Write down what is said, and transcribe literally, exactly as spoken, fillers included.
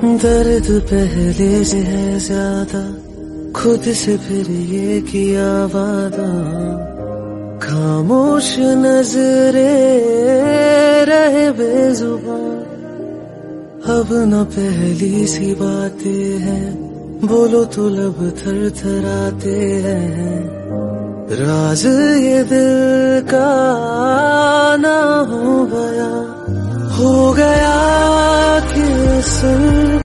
दर्द पहले से है ज्यादा, खुद से फिर ये किया वादा। खामोश नजरे रहे बेजुबान, अब न पहली सी बातें हैं, बोलो तो लब थर थराते हैं। राज ये दिल का ना हो गया, हो गया कि सुन